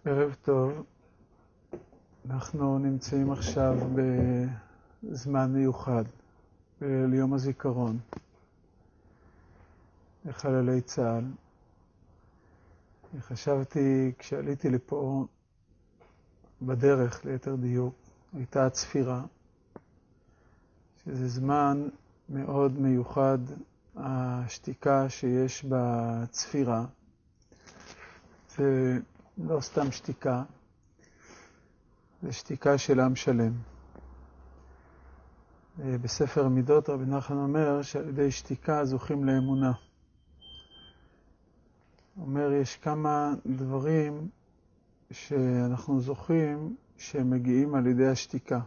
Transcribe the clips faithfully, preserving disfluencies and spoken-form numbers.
ערב טוב, אנחנו נמצאים עכשיו בזמן מיוחד, ליום הזיכרון, לחללי צה"ל. חשבתי, כשעליתי לפה בדרך, ליתר דיוק, הייתה הצפירה, שזה זמן מאוד מיוחד, השתיקה שיש בצפירה. זה לא סתם שתיקה, זה שתיקה של עם שלם. בספר המידות רבי נחמן אומר שעל ידי שתיקה זוכים לאמונה. אומר, יש כמה דברים שאנחנו זוכים שהם מגיעים על ידי השתיקה.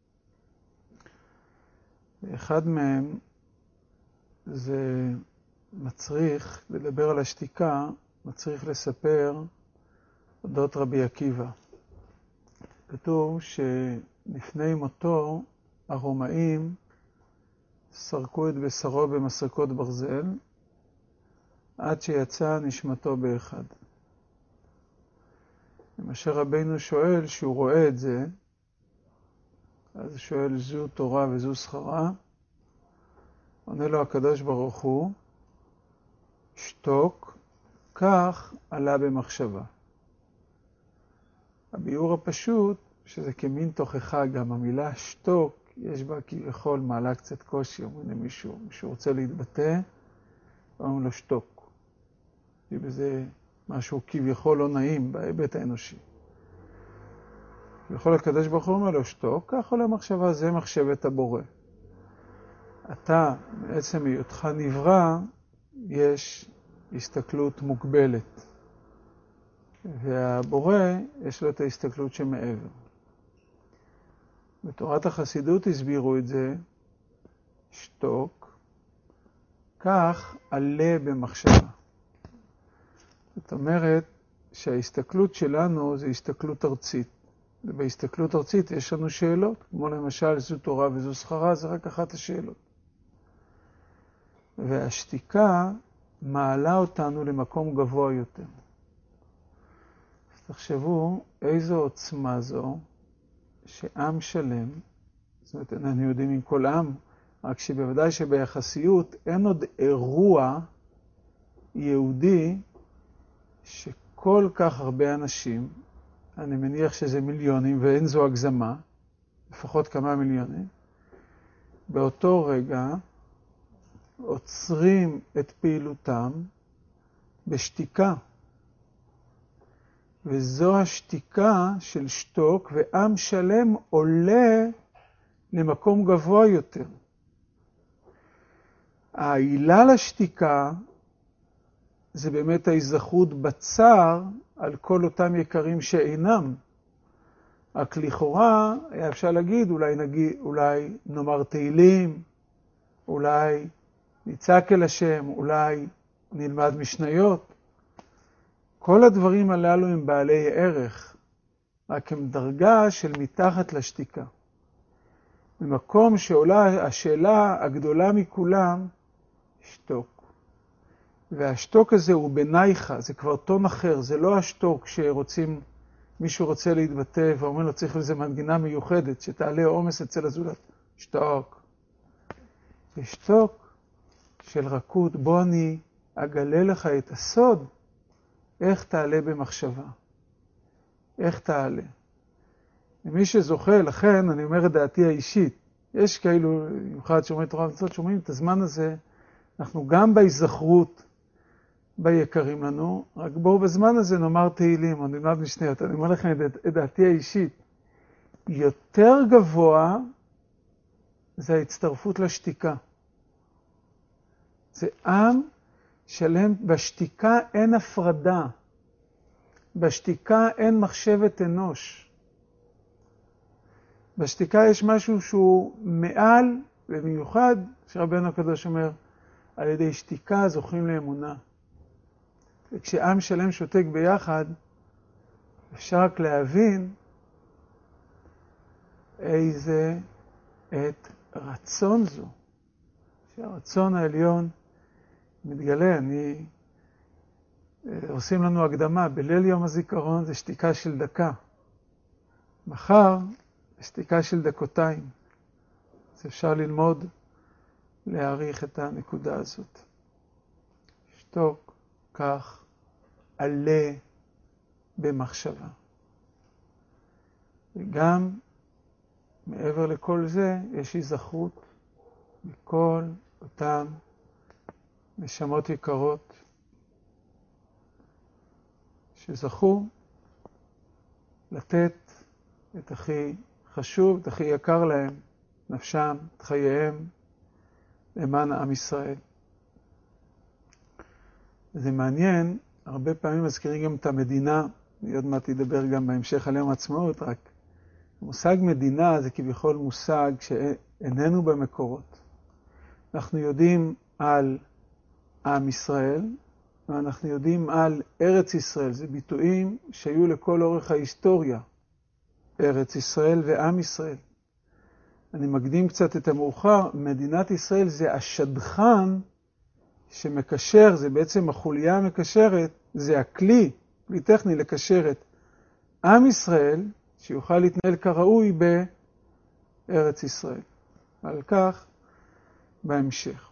אחד מהם זה מצריך, לדבר על השתיקה, מצריך לספר אודות רבי עקיבא. כתוב שלפני מותו הרומאים סרקו את בשרו במסרקות ברזל, עד שיצא נשמתו באחד. ומשה רבינו שואל, שהוא רואה את זה, אז הוא שואל, זו תורה וזו שכרה? עונה לו הקדוש ברוך הוא, שתוק, כך עלה במחשבה. הביאור הפשוט, שזה כמין תוכחה, גם המילה שתוק, יש בה כביכול מעלה קצת קושי, אומרים למישהו, מישהו רוצה להתבטא, אומרים לו שתוק. כי בזה משהו כביכול לא נעים בהיבט האנושי. כביכול הקדוש ברוך הוא אומר לו שתוק, כך עולה מחשבה, זה מחשבת הבורא. אתה, בעצם היותך נברא, יש הסתכלות מוגבלת. והבורא יש לו את ההסתכלות שמעבר. בתורת החסידות הסבירו את זה, שתוק, כך עלה במחשבה. זאת אומרת שההסתכלות שלנו זה הסתכלות ארצית. ובהסתכלות ארצית יש לנו שאלות, כמו למשל זו תורה וזו שכרה, זה רק אחת השאלות. והשתיקה מעלה אותנו למקום גבוה יותר. אז תחשבו איזו עוצמה זו שעם שלם, זאת אומרת איננו יודעים עם כל עם, רק שבוודאי שביחסיות אין עוד אירוע יהודי שכל כך הרבה אנשים, אני מניח שזה מיליונים ואין זו הגזמה, לפחות כמה מיליונים, באותו רגע עוצרים את פעילותם בשתיקה. וזו השתיקה של שתוק, ועם שלם עולה למקום גבוה יותר. העילה לשתיקה זה באמת ההיזכרות בצער על כל אותם יקרים שאינם. רק לכאורה היה אפשר להגיד, אולי, נגיד, אולי נאמר תהילים, אולי נצעק אל השם, אולי נלמד משניות. כל הדברים הללו הם בעלי ערך, רק הם דרגה של מתחת לשתיקה. במקום שעולה השאלה הגדולה מכולם, שתוק. והשתוק הזה הוא בנייך, זה כבר טון אחר, זה לא השתוק שרוצים, מישהו רוצה להתבטא ואומר לו צריך לזה מנגינה מיוחדת, שתעלה עומס אצל הזולת. שתוק. ושתוק של רכות, בוא אני אגלה לך את הסוד, איך תעלה במחשבה. איך תעלה. ומי שזוכה, לכן אני אומר את דעתי האישית, יש כאלו, במיוחד שומעים תורה ומצוות, שומעים את הזמן הזה, אנחנו גם בהיזכרות ביקרים לנו, רק בואו בזמן הזה נאמר תהילים, או נלמד משניות, אני אומר לכם את דעתי האישית. יותר גבוה זה ההצטרפות לשתיקה. זה עם שלם, בשתיקה אין הפרדה, בשתיקה אין מחשבת אנוש. בשתיקה יש משהו שהוא מעל, במיוחד שרבנו הקדוש אומר, על ידי שתיקה זוכים לאמונה. וכשעם שלם שותק ביחד, אפשר רק להבין איזה את רצון זו. שהרצון העליון מתגלה. אני עושים לנו הקדמה, בליל יום הזיכרון זה שתיקה של דקה. מחר שתיקה של דקותיים. אז אפשר ללמוד להעריך את הנקודה הזאת. שתוק, כך, עלה במחשבה. וגם מעבר לכל זה יש היזכרות מכל אותם נשמות יקרות שזכו לתת את הכי חשוב, את הכי יקר להם, נפשם, את חייהם, למען עם ישראל. זה מעניין, הרבה פעמים מזכירים גם את המדינה, אני עוד מעט אדבר גם בהמשך על יום העצמאות, רק המושג מדינה זה כביכול מושג שאיננו במקורות. אנחנו יודעים על עם ישראל, ואנחנו יודעים על ארץ ישראל, זה ביטויים שהיו לכל אורך ההיסטוריה, ארץ ישראל ועם ישראל. אני מקדים קצת את המאוחר, מדינת ישראל זה השדכן שמקשר, זה בעצם החוליה המקשרת, זה הכלי, כלי טכני לקשר את עם ישראל, שיוכל להתנהל כראוי בארץ ישראל. על כך בהמשך.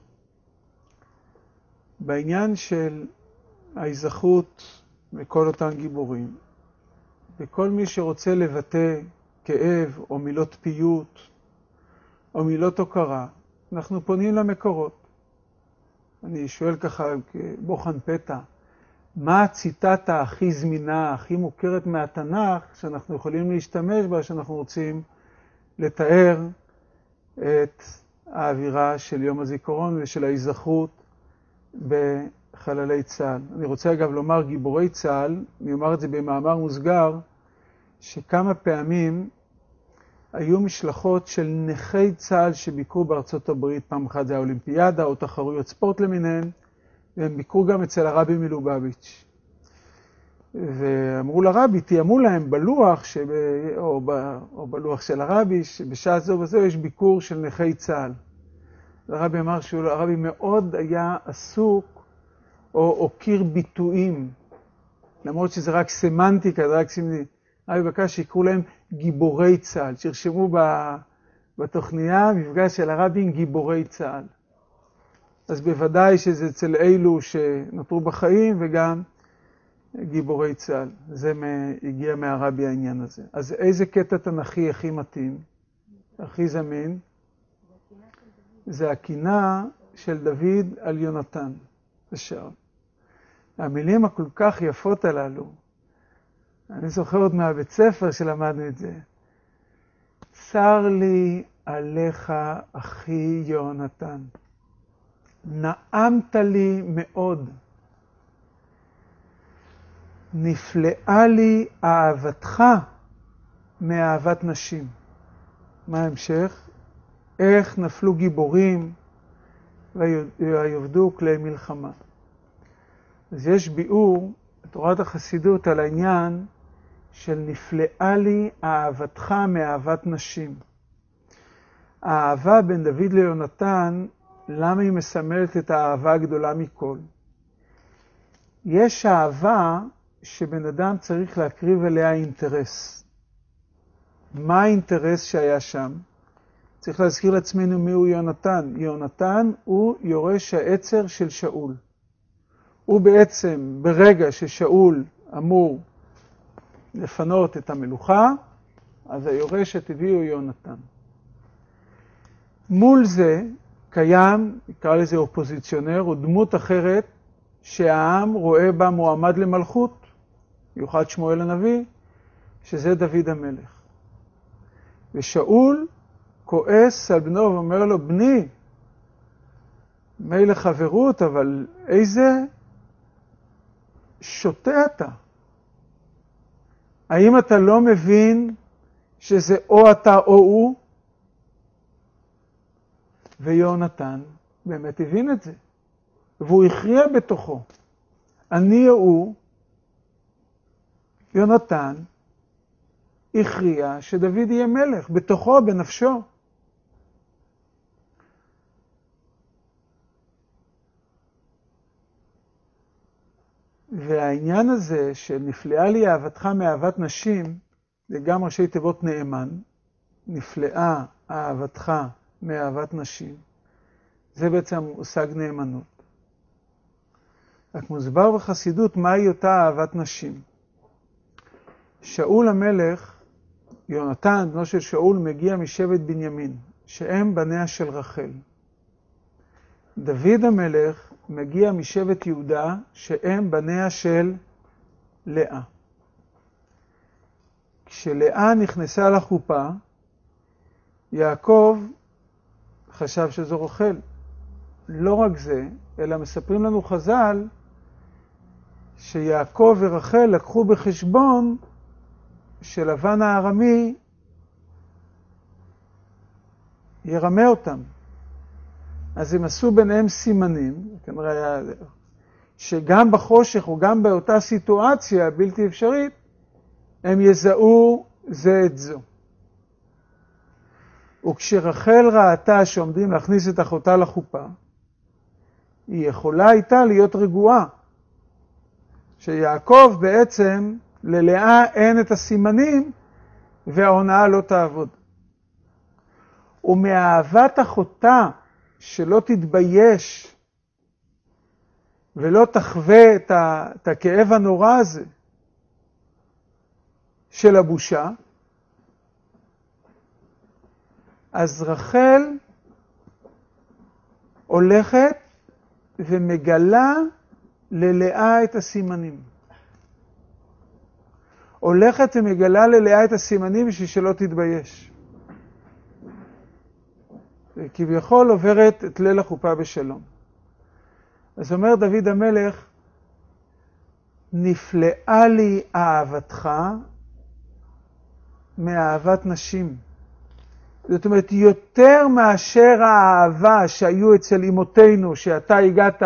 בעניין של ההיזכרות מכל אותם גיבורים, וכל מי שרוצה לבטא כאב או מילות פיוט או מילות הוקרה, אנחנו פונים למקורות. אני שואל ככה כבוחן פתע, מה הציטטה הכי זמינה, הכי מוכרת מהתנ"ך, שאנחנו יכולים להשתמש בה, שאנחנו רוצים לתאר את האווירה של יום הזיכרון ושל ההיזכרות בחללי צה"ל. אני רוצה אגב לומר גיבורי צה"ל, אני אומר את זה במאמר מוסגר, שכמה פעמים היו משלחות של נכי צה"ל שביקרו בארצות הברית, פעם אחת זה האולימפיאדה או תחרויות ספורט למיניהן, והם ביקרו גם אצל הרבי מלובביץ'. ואמרו לרבי, תיאמו להם בלוח, שב, או, ב, או בלוח של הרבי, שבשעה זו וזו יש ביקור של נכי צה"ל. הרבי אמר שהרבי מאוד היה עסוק, או הוקיר ביטויים, למרות שזה רק סמנטיקה, זה רק סמנטיקה. הרבי בקש שיקראו להם גיבורי צה"ל, שרשמו בתוכניה מפגש של הרבי עם גיבורי צה"ל. אז בוודאי שזה אצל אלו שנותרו בחיים וגם גיבורי צה"ל. זה הגיע מהרבי העניין הזה. אז איזה קטע תנ"כי הכי מתאים, הכי זמין? זה הקינה של דוד על יונתן. בשער. המילים הכל כך יפות הללו, אני זוכר עוד מהבית ספר שלמדנו את זה. צר לי עליך אחי יונתן. נעמת לי מאוד. נפלאה לי אהבתך מאהבת נשים. מה ההמשך? איך נפלו גיבורים ויעבדו כלי מלחמה. אז יש ביאור בתורת החסידות על העניין של נפלאה לי אהבתך מאהבת נשים. האהבה בין דוד ליונתן, למה היא מסמלת את האהבה הגדולה מכל? יש אהבה שבן אדם צריך להקריב אליה אינטרס. מה האינטרס שהיה שם? צריך להזכיר לעצמנו מי הוא יונתן. יונתן הוא יורש העצר של שאול. הוא בעצם ברגע ששאול אמור לפנות את המלוכה, אז היורש הטבעי הוא יונתן. מול זה קיים, נקרא לזה אופוזיציונר, או דמות אחרת שהעם רואה בה מועמד למלכות, מיוחד שמואל הנביא, שזה דוד המלך. ושאול כועס על בנו ואומר לו, בני, מילא חברות, אבל איזה שוטה אתה. האם אתה לא מבין שזה או אתה או הוא? ויונתן באמת הבין את זה. והוא הכריע בתוכו. אני או הוא, יונתן, הכריע שדוד יהיה מלך, בתוכו, בנפשו. והעניין הזה שנפלאה לי אהבתך מאהבת נשים, זה גם ראשי תיבות נאמן, נפלאה אהבתך מאהבת נשים, זה בעצם מושג נאמנות. רק מוסבר בחסידות מהי אותה אהבת נשים. שאול המלך, יונתן, בנו של שאול, מגיע משבט בנימין, שהם בניה של רחל. דוד המלך מגיע משבט יהודה, שהם בניה של לאה. כשלאה נכנסה לחופה, יעקב חשב שזו רחל. לא רק זה, אלא מספרים לנו חז"ל, שיעקב ורחל לקחו בחשבון שלבן הארמי ירמה אותם. אז הם עשו ביניהם סימנים, כנראה שגם בחושך או גם באותה סיטואציה בלתי אפשרית, הם יזהו זה את זו. וכשרחל ראתה שעומדים להכניס את אחותה לחופה, היא יכולה הייתה להיות רגועה. שיעקב בעצם ללאה אין את הסימנים וההונאה לא תעבוד. ומאהבת אחותה שלא תתבייש ולא תחווה את, ה, את הכאב הנורא הזה של הבושה, אז רחל הולכת ומגלה ללאה את הסימנים. הולכת ומגלה ללאה את הסימנים בשביל שלא תתבייש. וכביכול עוברת את ליל החופה בשלום. אז אומר דוד המלך, נפלאה לי אהבתך מאהבת נשים. זאת אומרת, יותר מאשר האהבה שהיו אצל אמותינו, שאתה הגעת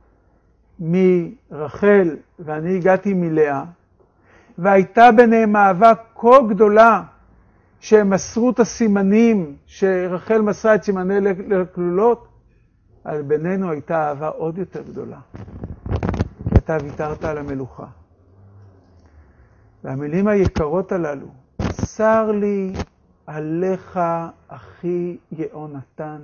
מרחל ואני הגעתי מלאה, והייתה ביניהם אהבה כה גדולה, שהם מסרו את הסימנים, שרחל מסרה את סימני לכלולות, על בינינו הייתה אהבה עוד יותר גדולה. כי אתה ויתרת על המלוכה. והמילים היקרות הללו, שר לי עליך אחי יהונתן.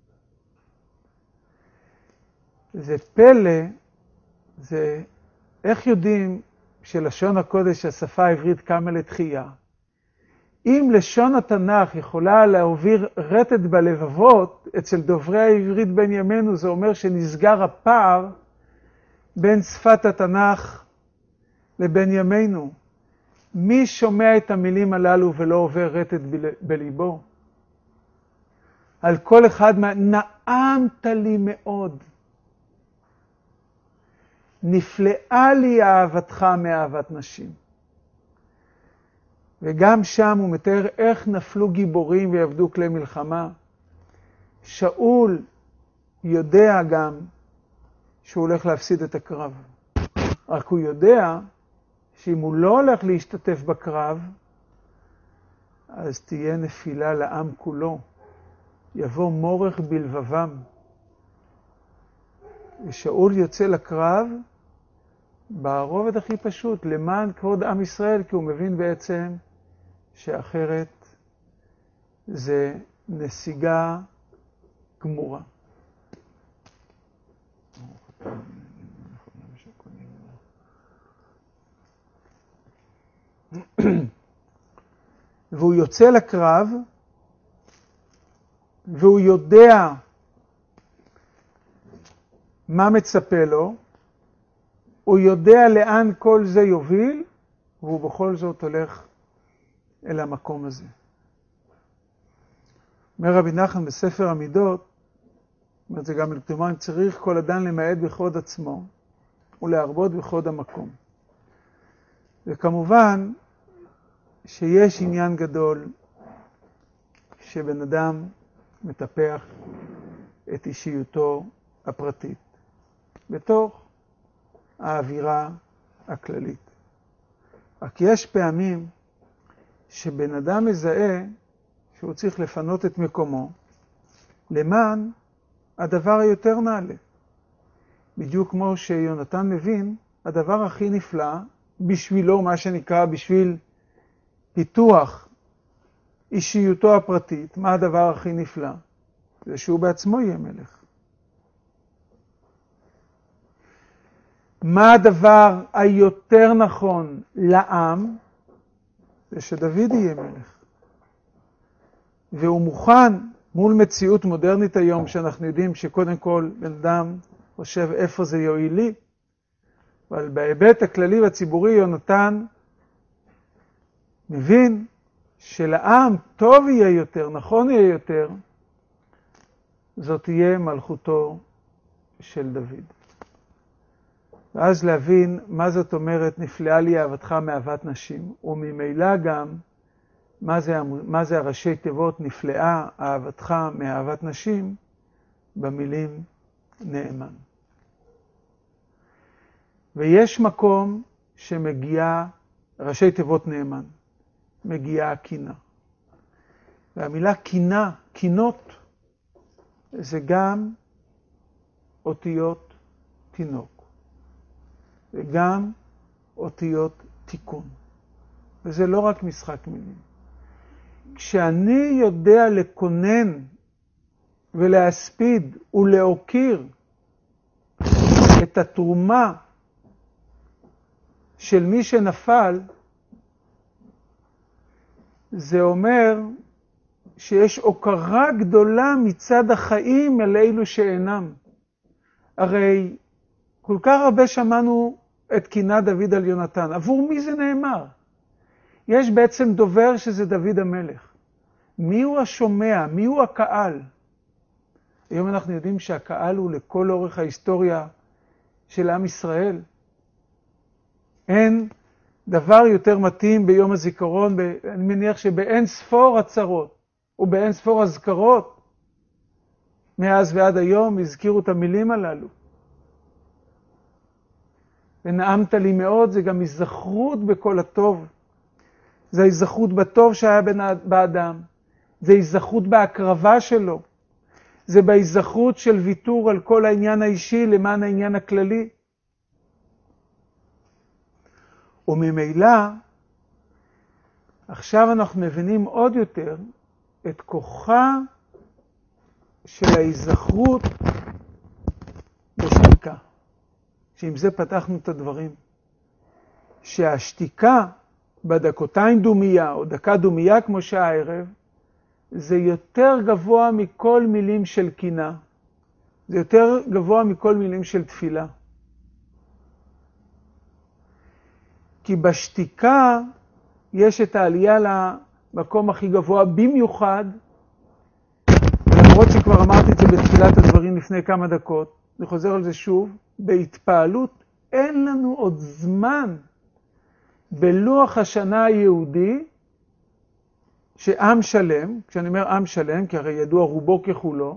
זה פלא, זה איך יודעים שלשון הקודש, השפה העברית, קמה לתחייה. אם לשון התנ"ך יכולה להעביר רטט בלבבות, אצל דוברי העברית בין ימינו זה אומר שנסגר הפער בין שפת התנ"ך לבין ימינו. מי שומע את המילים הללו ולא עובר רטט בליבו? על כל אחד מה... נעמת לי מאוד. נפלאה לי אהבתך מאהבת נשים. וגם שם הוא מתאר איך נפלו גיבורים ויעבדו כלי מלחמה. שאול יודע גם שהוא הולך להפסיד את הקרב. רק הוא יודע שאם הוא לא הולך להשתתף בקרב, אז תהיה נפילה לעם כולו. יבוא מורך בלבבם. ושאול יוצא לקרב ברובד הכי פשוט, למען כבוד עם ישראל, כי הוא מבין בעצם שאחרת זה נסיגה גמורה. והוא יוצא לקרב, והוא יודע מה מצפה לו, הוא יודע לאן כל זה יוביל, והוא בכל זאת הולך אל המקום הזה. אומר רבי נחמן בספר המידות, אומר זה גם לכתומן, צריך כל אדם למעט בכבוד עצמו, ולהרבות בכבוד המקום. וכמובן שיש עניין גדול שבן אדם מטפח את אישיותו הפרטית, בתוך האווירה הכללית. רק יש פעמים שבן אדם מזהה שהוא צריך לפנות את מקומו למען הדבר היותר נעלה. בדיוק כמו שיונתן מבין הדבר הכי נפלא בשבילו, מה שנקרא בשביל פיתוח אישיותו הפרטית, מה הדבר הכי נפלא? זה שהוא בעצמו יהיה מלך. מה הדבר היותר נכון לעם? זה שדוד יהיה מלך. והוא מוכן מול מציאות מודרנית היום, שאנחנו יודעים שקודם כל בן אדם חושב איפה זה יועיל לי, אבל בהיבט הכללי והציבורי יונתן מבין שלעם טוב יהיה יותר, נכון יהיה יותר, זאת תהיה מלכותו של דוד. ואז להבין מה זאת אומרת נפלאה לי אהבתך מאהבת נשים, וממילא גם מה זה, מה זה הראשי תיבות נפלאה אהבתך מאהבת נשים במילים נאמן. ויש מקום שמגיעה, ראשי תיבות נאמן, מגיעה קינה. והמילה קינה, קינות, זה גם אותיות תינוק. וגם אותיות תיקון. וזה לא רק משחק מילים. כשאני יודע לקונן ולהספיד ולהוקיר את התרומה של מי שנפל, זה אומר שיש הוקרה גדולה מצד החיים אל אלו שאינם. הרי כל כך הרבה שמענו את קינת דוד על יונתן. עבור מי זה נאמר? יש בעצם דובר שזה דוד המלך. מי הוא השומע? מי הוא הקהל? היום אנחנו יודעים שהקהל הוא לכל אורך ההיסטוריה של עם ישראל. אין דבר יותר מתאים ביום הזיכרון, אני מניח שבאין ספור הצרות ובאין ספור הזכרות, מאז ועד היום הזכירו את המילים הללו. ונעמת לי מאוד, זה גם הזכרות בכל הטוב. זה ההזכרות בטוב שהיה באדם. זה ההזכרות בהקרבה שלו. זה בהזכרות של ויתור על כל העניין האישי למען העניין הכללי. וממילא, עכשיו אנחנו מבינים עוד יותר את כוחה של ההזכרות בשתיקה. שעם זה פתחנו את הדברים. שהשתיקה בדקותיים דומיה, או דקה דומיה כמו שהערב, זה יותר גבוה מכל מילים של קינה. זה יותר גבוה מכל מילים של תפילה. כי בשתיקה יש את העלייה למקום הכי גבוה, במיוחד, למרות שכבר אמרתי את זה בתחילת הדברים לפני כמה דקות, אני חוזר על זה שוב, בהתפעלות אין לנו עוד זמן בלוח השנה היהודי, שעם שלם, כשאני אומר עם שלם, כי הרי ידוע רובו ככולו,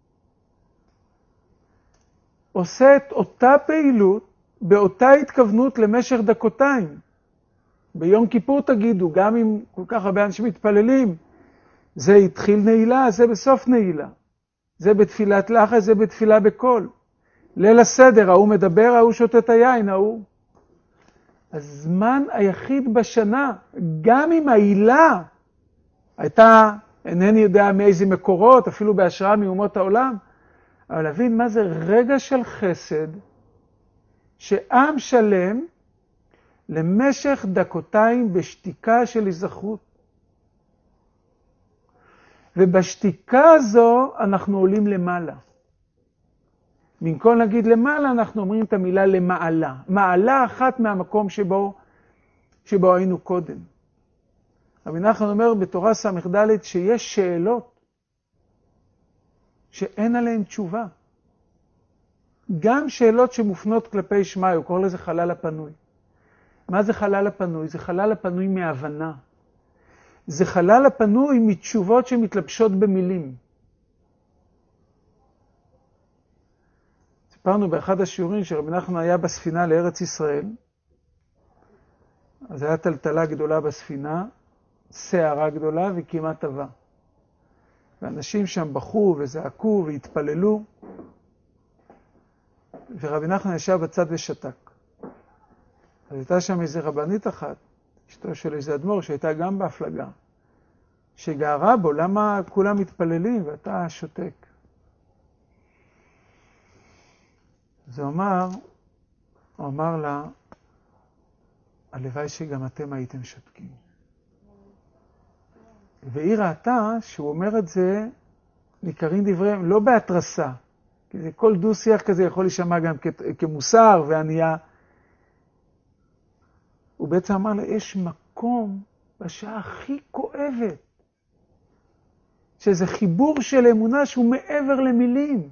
עושה את אותה פעילות, באותה התכוונות למשך דקותיים. ביום כיפור תגידו, גם אם כל כך הרבה אנשים מתפללים, זה התחיל נעילה, זה בסוף נעילה. זה בתפילת לחש, זה בתפילה בקול. ליל הסדר, ההוא מדבר, ההוא שותה את היין, ההוא. הזמן היחיד בשנה, גם אם העילה הייתה, אינני יודע מאיזה מקורות, אפילו בהשראה מאומות העולם, אבל להבין מה זה רגע של חסד, שעם שלם למשך דקותיים בשתיקה של היזכרות. ובשתיקה הזו אנחנו עולים למעלה. במקום להגיד למעלה, אנחנו אומרים את המילה למעלה. מעלה אחת מהמקום שבו, שבו היינו קודם. רבי נחמן אומר בתורה ס"ד שיש שאלות שאין עליהן תשובה. גם שאלות שמופנות כלפי שמאי, הוא קורא לזה חלל הפנוי. מה זה חלל הפנוי? זה חלל הפנוי מהבנה. זה חלל הפנוי מתשובות שמתלבשות במילים. סיפרנו באחד השיעורים שרבי נחמן היה בספינה לארץ ישראל, אז הייתה טלטלה גדולה בספינה, שערה גדולה וכמעט טבע. ואנשים שם בכו וזעקו והתפללו, ורבי נחמן ישב בצד ושתק. אז הייתה שם איזה רבנית אחת, אשתו של איזה אדמו"ר, שהייתה גם בהפלגה, שגערה בו, למה כולם מתפללים ואתה שותק? אז הוא אמר, הוא אמר לה, הלוואי שגם אתם הייתם שותקים. והיא ראתה שהוא אומר את זה, ניכרים דבריהם, לא בהתרסה, כי זה כל דו שיח כזה יכול להישמע גם כמוסר וענייה. הוא בעצם אמר לה, יש מקום בשעה הכי כואבת, שזה חיבור של אמונה שהוא מעבר למילים.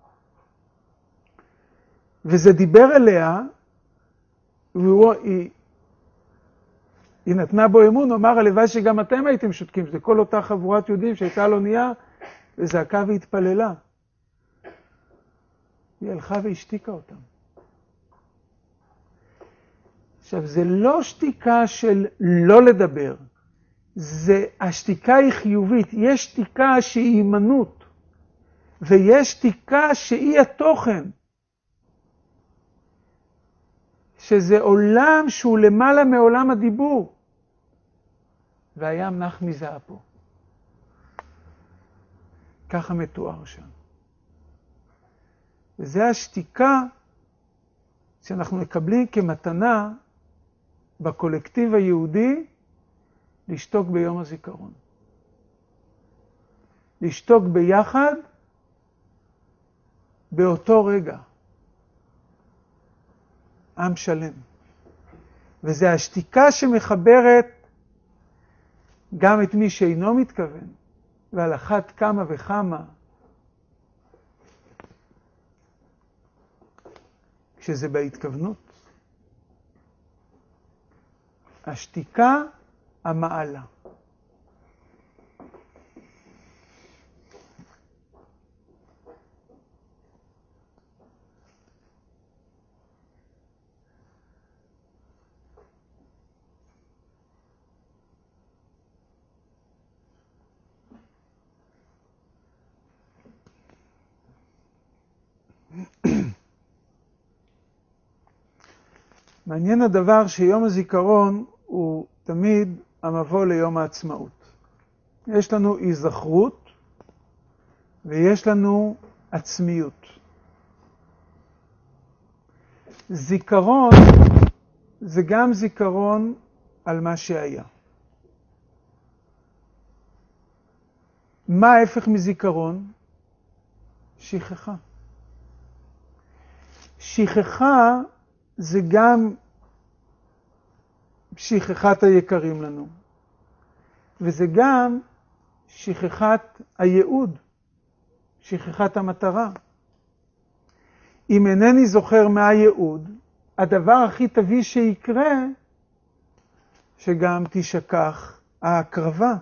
וזה דיבר אליה, והיא היא נתנה בו אמון, הוא אמר, הלוואי שגם אתם הייתם שותקים, שזה כל אותה חבורת יהודים שהייתה על אונייה, וזעקה והתפללה. היא הלכה והשתיקה אותם. עכשיו, זה לא שתיקה של לא לדבר, זה, השתיקה היא חיובית. יש שתיקה שהיא הימנעות, ויש שתיקה שהיא התוכן. שזה עולם שהוא למעלה מעולם הדיבור. והים נח מזעם פה. ככה מתואר שם. וזה השתיקה שאנחנו מקבלים כמתנה בקולקטיב היהודי לשתוק ביום הזיכרון. לשתוק ביחד באותו רגע. עם שלם. וזה השתיקה שמחברת גם את מי שאינו מתכוון, ועל אחת כמה וכמה, כשזה בהתכוונות. השתיקה המעלה. מעניין הדבר שיום הזיכרון הוא תמיד המבוא ליום העצמאות. יש לנו היזכרות ויש לנו עצמיות. זיכרון זה גם זיכרון על מה שהיה. מה ההפך מזיכרון? שכחה. שכחה זה גם שכחת היקרים לנו, וזה גם שכחת הייעוד, שכחת המטרה. אם אינני זוכר מה הייעוד, הדבר הכי טבעי שיקרה, שגם תשכח ההקרבה.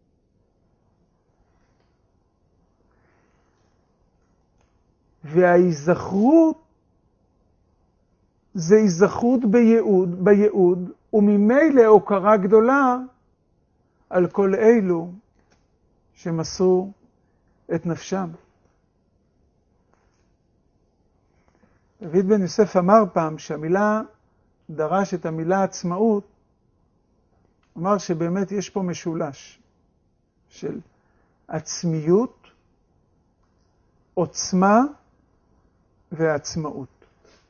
וההיזכרות זה היזכרות בייעוד, בייעוד, וממילא הוקרה גדולה על כל אלו שמסרו את נפשם. דוד בן יוסף אמר פעם שהמילה, דרש את המילה עצמאות, אמר שבאמת יש פה משולש של עצמיות, עוצמה ועצמאות.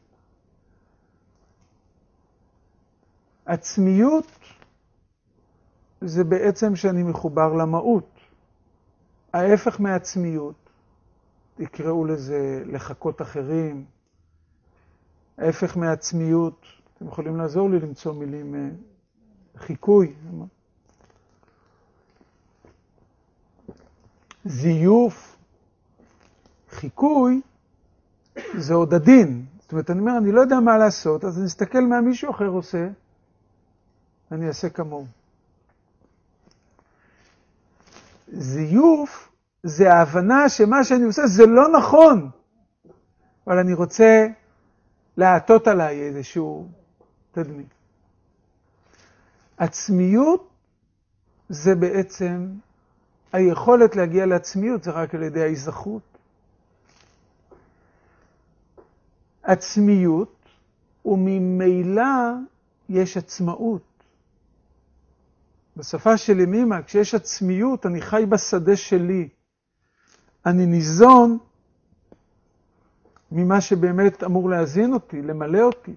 עצמיות זה בעצם שאני מחובר למהות. ההפך מעצמיות, תקראו לזה לחכות אחרים. ההפך מעצמיות, אתם יכולים לעזור לי למצוא מילים, חיקוי. זיוף, חיקוי, זה עוד הדין. זאת אומרת, אני אומר, אני לא יודע מה לעשות, אז אני אסתכל מה מישהו אחר עושה, ואני אעשה כמוהו. זיוף זה ההבנה שמה שאני עושה זה לא נכון, אבל אני רוצה להעטות עליי איזשהו תדמית. עצמיות זה בעצם, היכולת להגיע לעצמיות זה רק על ידי ההיזכרות. עצמיות וממילא יש עצמאות. בשפה של ימימה, כשיש עצמיות, אני חי בשדה שלי. אני ניזון ממה שבאמת אמור להזין אותי, למלא אותי.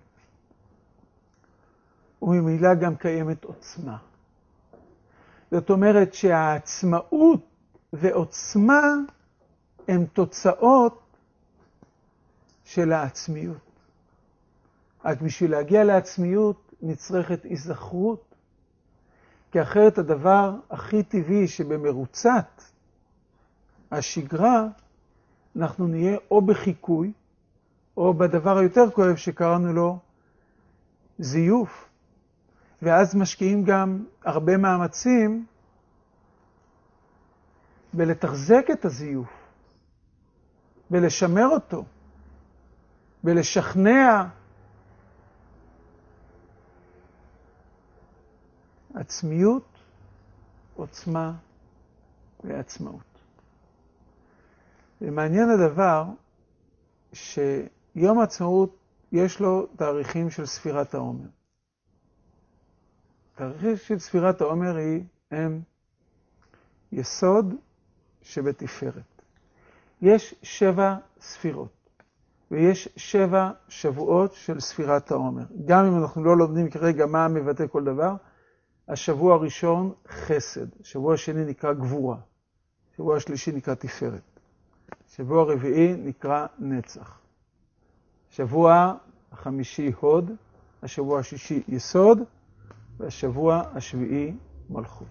וממילא גם קיימת עוצמה. זאת אומרת שהעצמאות ועוצמה הן תוצאות של העצמיות. רק בשביל להגיע לעצמיות נצרכת היזכרות, כי אחרת הדבר הכי טבעי שבמרוצת השגרה אנחנו נהיה או בחיקוי, או בדבר היותר כואב שקראנו לו זיוף. ואז משקיעים גם הרבה מאמצים בלתחזק את הזיוף, בלשמר אותו, בלשכנע. עצמיות, עוצמה ועצמאות. ומעניין הדבר שיום העצמאות יש לו תאריכים של ספירת העומר. תאריכים של ספירת העומר היא הם יסוד שבתפארת. יש שבע ספירות ויש שבע שבועות של ספירת העומר. גם אם אנחנו לא לומדים כרגע מה מבטא כל דבר, השבוע הראשון חסד, שבוע השני נקרא גבורה, שבוע השלישי נקרא תפארת, שבוע הרביעי נקרא נצח, שבוע החמישי הוד, השבוע השישי יסוד, והשבוע השביעי מלכות.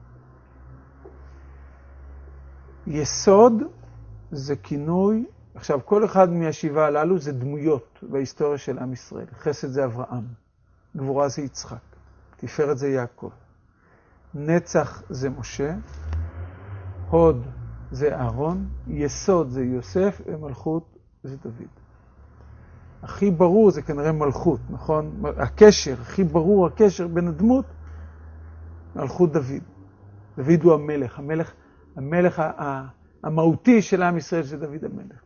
יסוד זה כינוי, עכשיו כל אחד מהשבעה הללו זה דמויות בהיסטוריה של עם ישראל. חסד זה אברהם, גבורה זה יצחק, תפארת זה יעקב, נצח זה משה, הוד זה אהרון, יסוד זה יוסף, ומלכות זה דוד. הכי ברור זה כנראה מלכות, נכון? הקשר, הכי ברור הקשר בין הדמות, מלכות דוד. דוד הוא המלך, המלך, המלך המהותי של עם ישראל זה דוד המלך.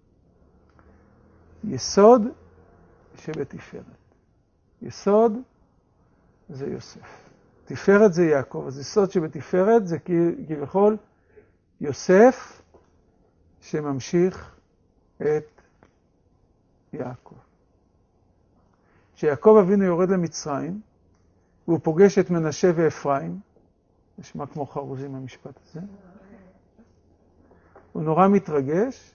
יסוד שבתפארת. יסוד זה יוסף. תפארת זה יעקב, אז יסוד שבתפארת זה כביכול יוסף שממשיך את יעקב. כשיעקב אבינו יורד למצרים, והוא פוגש את מנשה ואפרים, נשמע כמו חרוזים המשפט הזה, הוא נורא מתרגש,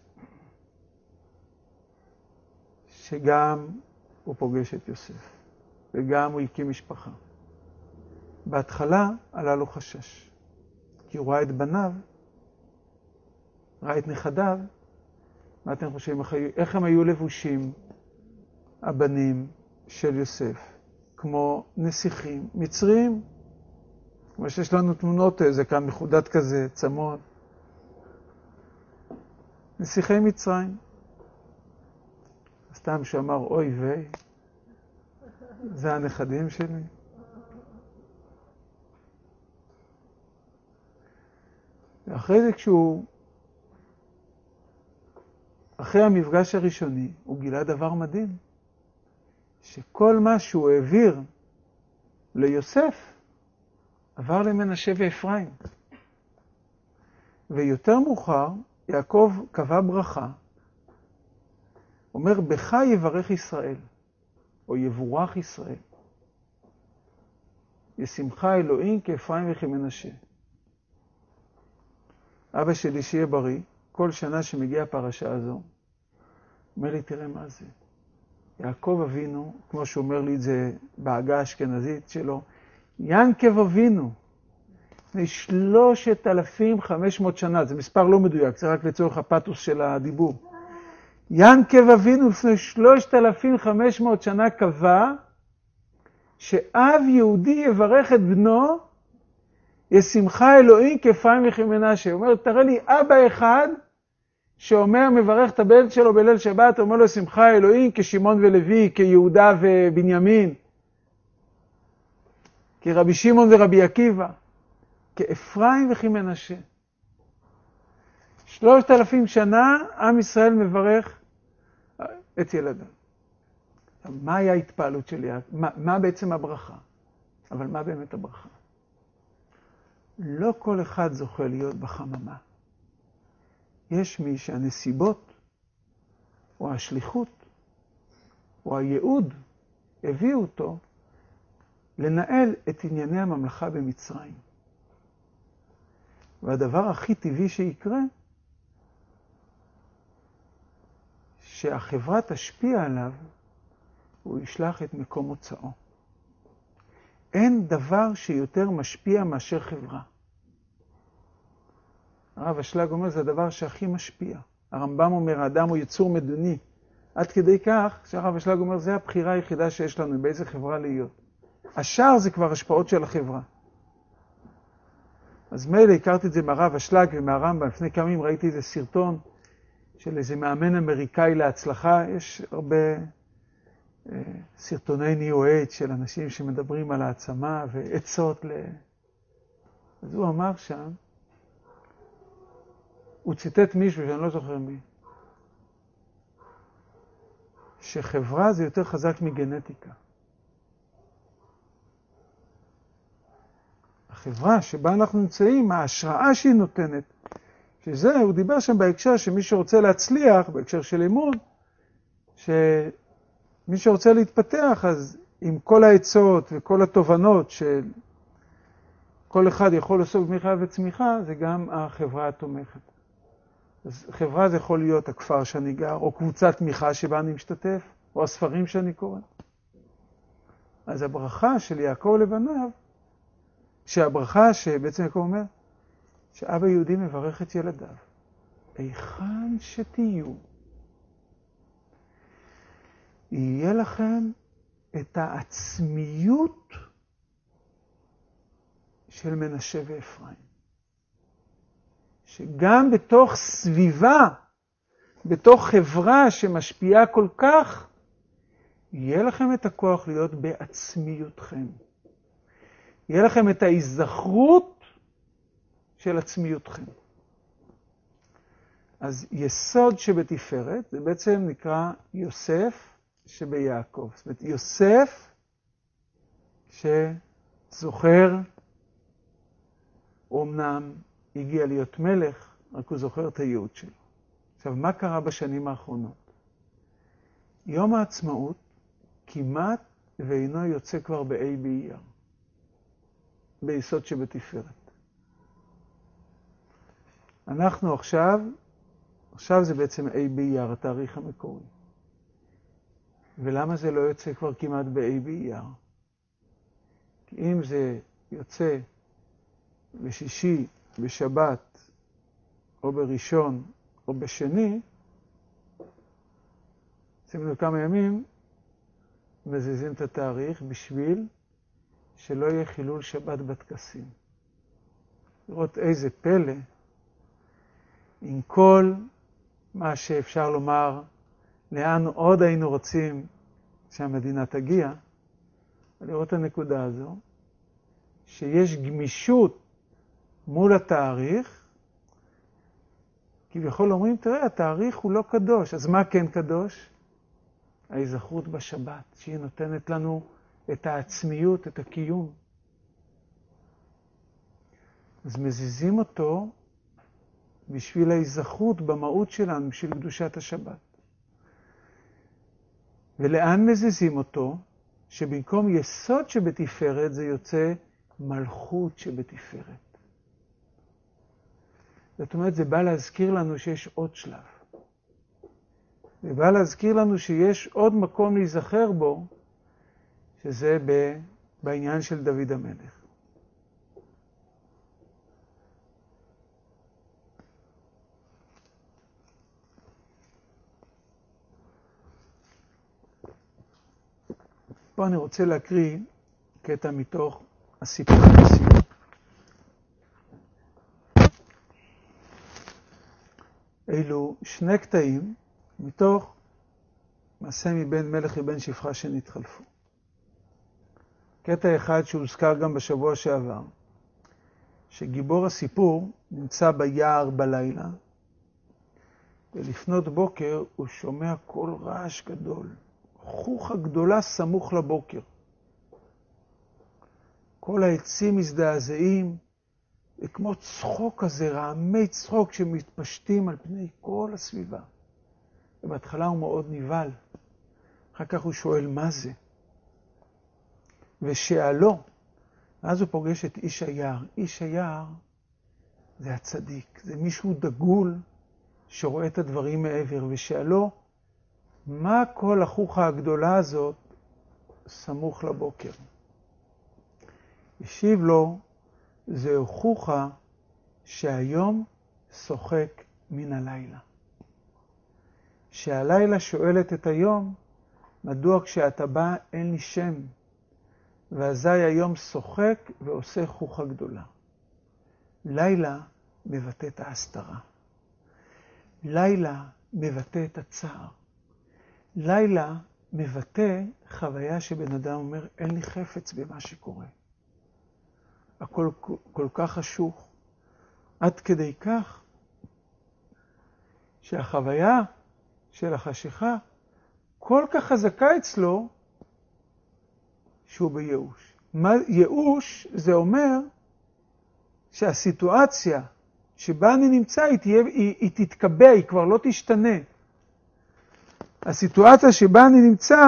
שגם הוא פוגש את יוסף, וגם הוא הקים משפחה. בהתחלה עלה לו חשש, כי הוא ראה את בניו, ראה את נכדיו, מה אתם חושבים, איך הם היו לבושים, הבנים של יוסף, כמו נסיכים, מצרים, כמו שיש לנו תמונות, זה כאן מחודד כזה, צמוד, נסיכי מצרים. סתם שאמר, אוי ויי, זה הנכדים שלי. ואחרי זה כשהוא, אחרי המפגש הראשוני, הוא גילה דבר מדהים, שכל מה שהוא העביר ליוסף, עבר למנשה ואפרים. ויותר מאוחר, יעקב קבע ברכה, אומר, בך יברך ישראל, או יבורך ישראל. ישמחה אלוהים כאפרים וכמנשה. אבא שלי שיהיה בריא, כל שנה שמגיעה הפרשה הזו, אומר לי, תראה מה זה. יעקב אבינו, כמו שהוא אומר לי את זה בעגה האשכנזית שלו, ינקב אבינו, לפני שלושת אלפים וחמש מאות שנה, זה מספר לא מדויק, זה רק לצורך הפתוס של הדיבור. ינקב אבינו לפני שלושת אלפים וחמש מאות שנה קבע, שאב יהודי יברך את בנו, ישמחה אלוהים כאפרים וכמנשה. הוא אומר, תראה לי אבא אחד, שאומר, מברך את הבן שלו בליל שבת, אומר לו, שמחה אלוהים כשמעון ולוי, כיהודה ובנימין, כרבי שמעון ורבי עקיבא, כאפרים וכמנשה. שלושת אלפים שנה, עם ישראל מברך את ילדיו. מה היה ההתפעלות של יעקב? מה, מה בעצם הברכה? אבל מה באמת הברכה? לא כל אחד זוכה להיות בחממה. יש מי שהנסיבות, או השליחות, או הייעוד, הביאו אותו לנהל את ענייני הממלכה במצרים. והדבר הכי טבעי שיקרה, שהחברה תשפיע עליו, הוא ישלח את מקום מוצאו. אין דבר שיותר משפיע מאשר חברה. הרב אשלג אומר, זה הדבר שהכי משפיע. הרמב"ם אומר, האדם הוא יצור מדוני. עד כדי כך, שהרב אשלג אומר, זה הבחירה היחידה שיש לנו, באיזה חברה להיות. השאר זה כבר השפעות של החברה. אז מילא הכרתי את זה מהרב אשלג ומהרמב"ם. לפני כמה ימים ראיתי איזה סרטון של איזה מאמן אמריקאי להצלחה. יש הרבה אה, סרטוני ניו אייג' של אנשים שמדברים על העצמה ועצות ל... אז הוא אמר שם, הוא ציטט מישהו שאני לא זוכר מי, שחברה זה יותר חזק מגנטיקה. החברה שבה אנחנו נמצאים, ההשראה שהיא נותנת, שזה, הוא דיבר שם בהקשר שמי שרוצה להצליח, בהקשר של אמון, שמי שרוצה להתפתח, אז עם כל העצות וכל התובנות שכל אחד יכול לעשות במחיה וצמיחה, זה גם החברה התומכת. אז חברה זה יכול להיות הכפר שאני גר, או קבוצת תמיכה שבה אני משתתף, או הספרים שאני קורא. אז הברכה של יעקב לבניו, שהברכה שבעצם יעקב אומר, שאבא יהודי מברך את ילדיו, היכן שתהיו, יהיה לכם את העצמיות של מנשה ואפרים. שגם בתוך סביבה, בתוך חברה שמשפיעה כל כך, יהיה לכם את הכוח להיות בעצמיותכם. יהיה לכם את ההיזכרות של עצמיותכם. אז יסוד שבתפארת, זה בעצם נקרא יוסף שביעקב. זאת אומרת, יוסף שזוכר, אומנם הגיע להיות מלך, רק הוא זוכר את הייעוד שלו. עכשיו, מה קרה בשנים האחרונות? יום העצמאות כמעט ואינו יוצא כבר באי באייר, ביסוד שבתפארת. אנחנו עכשיו, עכשיו זה בעצם אי באייר, התאריך המקורי. ולמה זה לא יוצא כבר כמעט באי באייר? כי אם זה יוצא בשישי, בשבת, או בראשון, או בשני, שימו כמה ימים, מזיזים את התאריך בשביל שלא יהיה חילול שבת בטקסים. לראות איזה פלא, עם כל מה שאפשר לומר, לאן עוד היינו רוצים שהמדינה תגיע, לראות את הנקודה הזו, שיש גמישות מול התאריך, כביכול אומרים, תראה, התאריך הוא לא קדוש. אז מה כן קדוש? ההיזכרות בשבת, שהיא נותנת לנו את העצמיות, את הקיום. אז מזיזים אותו בשביל ההיזכרות במהות שלנו, בשביל קדושת השבת. ולאן מזיזים אותו? שבמקום יסוד שבתפארת זה יוצא מלכות שבתפארת. זאת אומרת, זה בא להזכיר לנו שיש עוד שלב. זה בא להזכיר לנו שיש עוד מקום להיזכר בו, שזה בעניין של דוד המלך. פה אני רוצה להקריא קטע מתוך הסיפור הסיפור. אלו שני קטעים מתוך מעשה מבן מלך ובן שפחה שנתחלפו. קטע אחד שהוזכר גם בשבוע שעבר, שגיבור הסיפור נמצא ביער בלילה, ולפנות בוקר הוא שומע קול רעש גדול, חוכה גדולה סמוך לבוקר. כל העצים מזדעזעים, וכמו צחוק כזה, רעמי צחוק שמתפשטים על פני כל הסביבה. ובהתחלה הוא מאוד נבהל. אחר כך הוא שואל מה זה. ושאלו, ואז הוא פוגש את איש היער. איש היער זה הצדיק, זה מישהו דגול שרואה את הדברים מעבר. ושאלו, מה כל החוכה הגדולה הזאת סמוך לבוקר? השיב לו, זהו חוכה שהיום שוחק מן הלילה. שהלילה שואלת את היום, מדוע כשאתה בא אין לי שם, ואזי היום שוחק ועושה חוכה גדולה. לילה מבטא את ההסתרה. לילה מבטא את הצער. לילה מבטא חוויה שבן אדם אומר, אין לי חפץ במה שקורה. הכל כל כך חשוך, עד כדי כך שהחוויה של החשיכה כל כך חזקה אצלו שהוא בייאוש. מה, ייאוש זה אומר שהסיטואציה שבה אני נמצא היא, תהיה, היא, היא תתקבע, היא כבר לא תשתנה. הסיטואציה שבה אני נמצא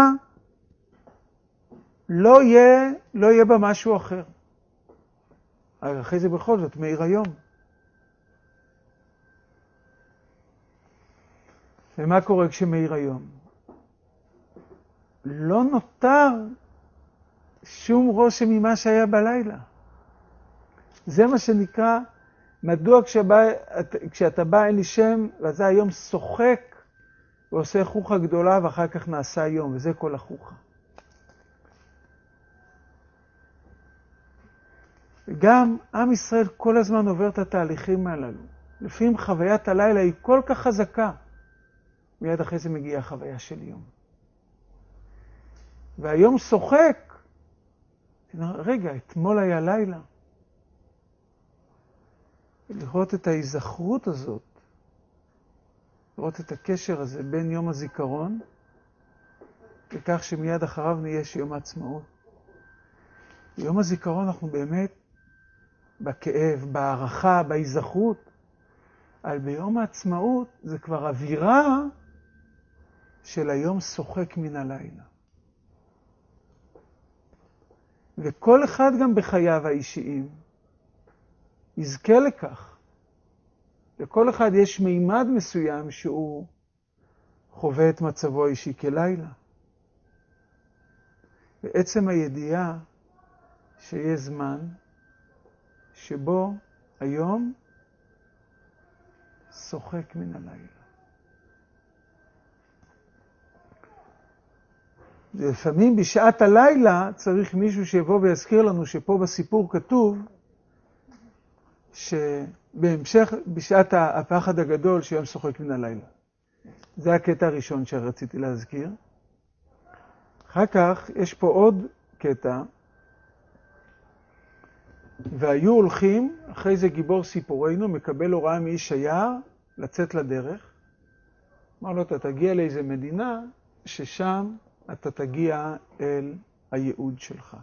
לא יהיה, לא יהיה בה משהו אחר. אחרי זה בכל זאת מאיר היום. ומה קורה כשמאיר היום? לא נותר שום רושם ממה שהיה בלילה. זה מה שנקרא, מדוע כשבא, כשאתה בא אין לי שם, וזה היום שוחק ועושה חוכה גדולה ואחר כך נעשה יום, וזה כל החוכה. וגם עם ישראל כל הזמן עובר את התהליכים הללו. לפעמים חוויית הלילה היא כל כך חזקה, מיד אחרי זה מגיעה החוויה של יום. והיום שוחק, רגע, אתמול היה לילה. לראות את ההיזכרות הזאת, לראות את הקשר הזה בין יום הזיכרון, לכך שמיד אחריו נהיה שיום העצמאות. ביום הזיכרון אנחנו באמת בכאב, בהערכה, בהיזכרות, אבל ביום העצמאות זה כבר אווירה של היום שוחק מן הלילה. וכל אחד גם בחייו האישיים יזכה לכך. לכל אחד יש מימד מסוים שהוא חווה את מצבו האישי כלילה. ועצם הידיעה שיהיה זמן שבו היום שוחק מן הלילה. לפעמים בשעת הלילה צריך מישהו שיבוא ויזכיר לנו שפה בסיפור כתוב שבהמשך, בשעת הפחד הגדול שיום שוחק מן הלילה. זה הקטע הראשון שרציתי להזכיר. אחר כך יש פה עוד קטע. והיו הולכים, אחרי זה גיבור סיפורנו, מקבל הוראה מאיש היער לצאת לדרך. אמר לו, אתה תגיע לאיזה מדינה ששם אתה תגיע אל הייעוד שלך.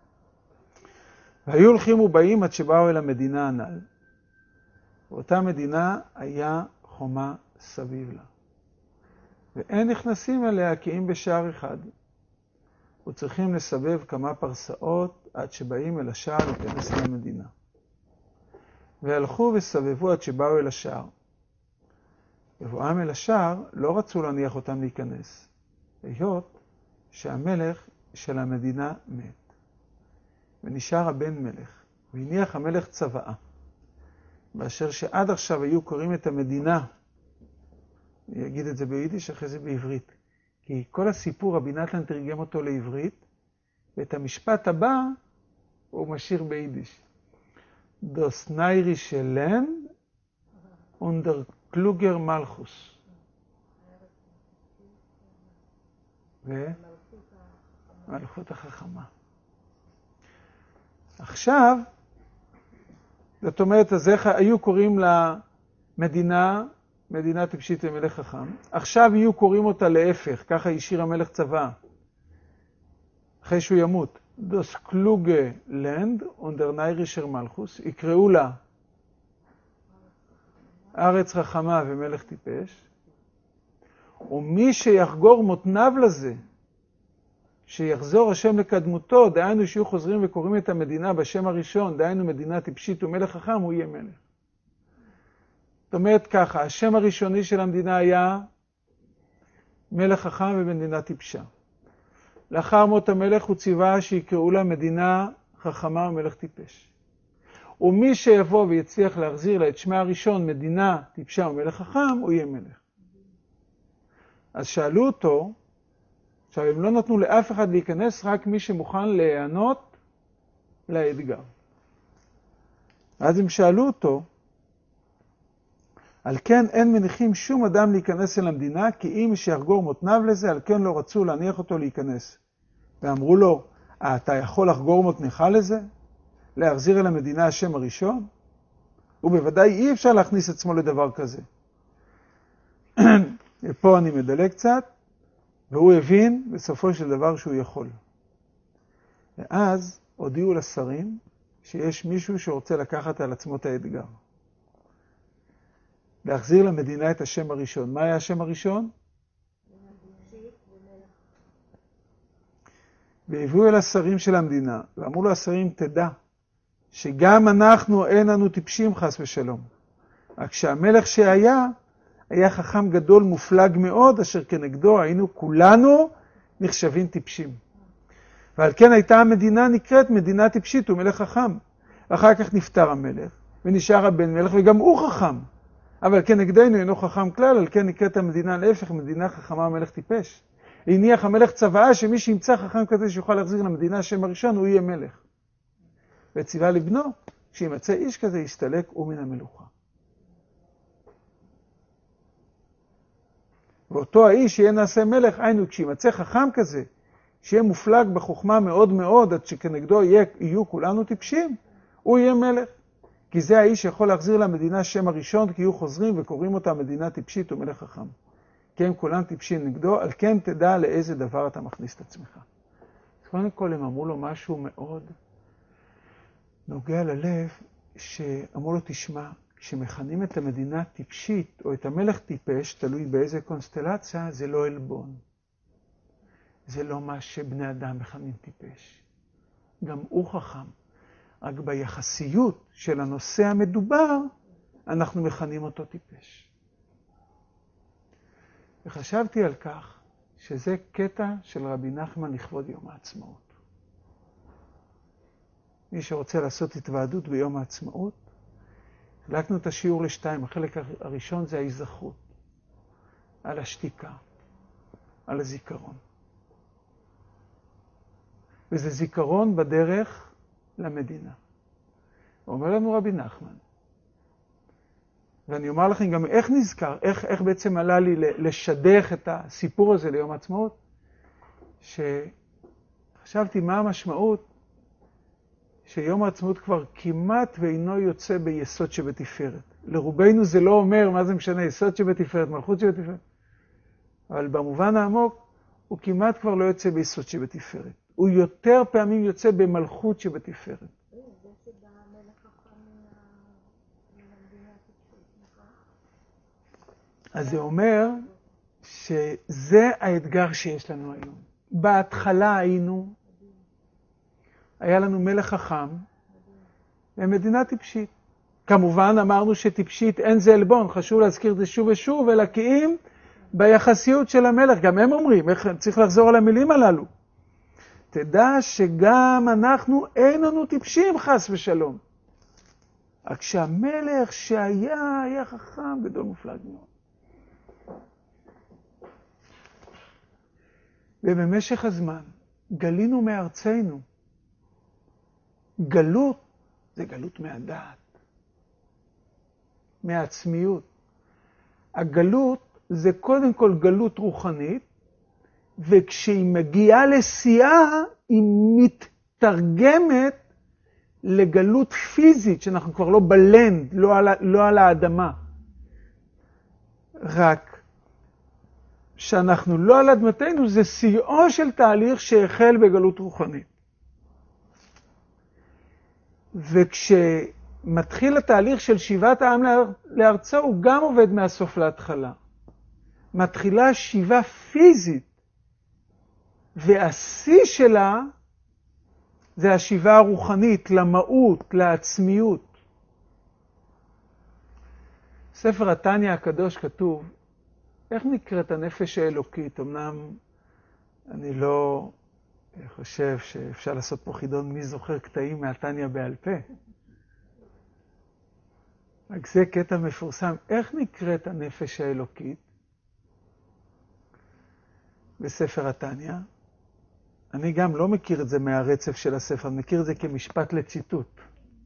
והיו הולכים ובאים עד שבאו אל המדינה הנ"ל. באותה מדינה היה חומה סביב לה. ואין נכנסים אליה כי אם בשער אחד. וצריכים לסבב כמה פרסאות עד שבאים אל השער להיכנס למדינה. והלכו וסבבו עד שבאו אל השער. בבואם אל השער לא רצו להניח אותם להיכנס, היות שהמלך של המדינה מת. ונשאר הבן מלך, והניח המלך צוואה, באשר שעד עכשיו היו קוראים את המדינה, אני אגיד את זה ביידיש, אחרי זה בעברית, כי כל הסיפור רבי נתן תרגם אותו לעברית, ואת המשפט הבא הוא משאיר ביידיש. Das neirische Land und der kluger Malchus. ומלכות החכמה. עכשיו, זאת אומרת, אז איך היו קוראים למדינה, מדינה טיפשית ומלך חכם. עכשיו יהיו קוראים אותה להפך, ככה השאיר המלך צבא. אחרי שהוא ימות, דוס קלוגה לנד אונדר ניירישר מלכוס, יקראו לה ארץ חכמה ומלך טיפש, ומי שיחגור מותניו לזה, שיחזור השם לקדמותו, דהיינו שיהיו חוזרים וקוראים את המדינה בשם הראשון, דהיינו מדינה טיפשית ומלך חכם, הוא יהיה מלך. זאת אומרת ככה, השם הראשוני של המדינה היה מלך חכם ומדינה טיפשה. לאחר מות המלך הוא ציווה שיקראו לה מדינה חכמה ומלך טיפש. ומי שיבוא ויצליח להחזיר לה את שמה הראשון, מדינה טיפשה ומלך חכם, הוא יהיה מלך. אז שאלו אותו, עכשיו הם לא נתנו לאף אחד להיכנס, רק מי שמוכן להיענות לאתגר. אז הם שאלו אותו, על כן אין מניחים שום אדם להיכנס אל המדינה, כי אם שיחגור מותניו לזה, על כן לא רצו להניח אותו להיכנס. ואמרו לו, אתה יכול לחגור מותניך לזה? להחזיר אל המדינה השם הראשון? ובוודאי אי אפשר להכניס עצמו לדבר כזה. ופה אני מדלג קצת, והוא הבין בסופו של דבר שהוא יכול. ואז הודיעו לשרים שיש מישהו שרוצה לקחת על עצמו את האתגר. להחזיר למדינה את השם הראשון. מה היה השם הראשון? והביאו אל השרים של המדינה, ואמרו לו השרים, תדע, שגם אנחנו אין לנו טיפשים חס ושלום. רק שהמלך שהיה, היה חכם גדול מופלג מאוד, אשר כנגדו היינו כולנו נחשבים טיפשים. ועל כן הייתה המדינה נקראת מדינה טיפשית ומלך חכם. ואחר כך נפטר המלך, ונשאר הבן מלך, וגם הוא חכם. אבל כנגדנו אינו חכם כלל, על כן נקראת המדינה להפך, מדינה חכמה ומלך טיפש. הניח המלך צוואה שמי שימצא חכם כזה שיוכל להחזיר למדינה השם הראשון, הוא יהיה מלך. וציווה לבנו, שימצא איש כזה יסתלק הוא מן המלוכה. ואותו האיש יהיה נעשה מלך, היינו כשימצא חכם כזה, שיהיה מופלג בחוכמה מאוד מאוד, עד שכנגדו יהיה, יהיו כולנו טיפשים, הוא יהיה מלך. כי זה האיש שיכול להחזיר למדינה השם הראשון, כי יהיו חוזרים וקוראים אותה מדינה טיפשית ומלך חכם. כי הם כולם טיפשים נגדו, על כן תדע לאיזה דבר אתה מכניס את עצמך. אז קודם כל הם אמרו לו משהו מאוד נוגע ללב, שאמרו לו תשמע, כשמכנים את המדינה טיפשית או את המלך טיפש, תלוי באיזה קונסטלציה, זה לא אלבון. זה לא מה שבני אדם מכנים טיפש. גם הוא חכם. רק ביחסיות של הנושא המדובר, אנחנו מכנים אותו טיפש. וחשבתי על כך שזה קטע של רבי נחמן לכבוד יום העצמאות. מי שרוצה לעשות התוועדות ביום העצמאות, חלקנו את השיעור לשתיים. החלק הראשון זה ההיזכרות, על השתיקה, על הזיכרון. וזה זיכרון בדרך למדינה. אומר לנו רבי נחמן, ואני אומר לכם גם איך נזכר, איך, איך בעצם עלה לי לשדך את הסיפור הזה ליום העצמאות, שחשבתי מה המשמעות שיום העצמאות כבר כמעט ואינו יוצא ביסוד שבתפארת. לרובנו זה לא אומר מה זה משנה, יסוד שבתפארת, מלכות שבתפארת. אבל במובן העמוק הוא כמעט כבר לא יוצא ביסוד שבתפארת. הוא יותר פעמים יוצא במלכות שבתפארת. אז זה אומר שזה האתגר שיש לנו היום. בהתחלה היינו, היה לנו מלך חכם ומדינה טיפשית. כמובן אמרנו שטיפשית אין זה אלבון, חשוב להזכיר את זה שוב ושוב, אלא כי אם ביחסיות של המלך, גם הם אומרים, איך, צריך לחזור על המילים הללו. תדע שגם אנחנו אין לנו טיפשים חס ושלום. רק שהמלך שהיה, היה חכם גדול מופלג מאוד. ובמשך הזמן גלינו מארצנו. גלות זה גלות מהדעת, מהעצמיות. הגלות זה קודם כל גלות רוחנית, וכשהיא מגיעה לשיאה, היא מתתרגמת לגלות פיזית, שאנחנו כבר לא בלנד, לא על, לא על האדמה. רק שאנחנו לא על אדמתנו, זה שיאו של תהליך שהחל בגלות רוחנית. וכשמתחיל התהליך של שיבת העם לארצו, הוא גם עובד מהסוף להתחלה. מתחילה שיבה פיזית, והשיא שלה זה השיבה הרוחנית, למהות, לעצמיות. ספר התניא הקדוש כתוב, איך נקראת הנפש האלוקית? אמנם אני לא חושב שאפשר לעשות פה חידון מי זוכר קטעים מהתניא בעל פה. רק זה קטע מפורסם. איך נקראת הנפש האלוקית? בספר התניא. אני גם לא מכיר את זה מהרצף של הספר, אני מכיר את זה כמשפט לציטוט.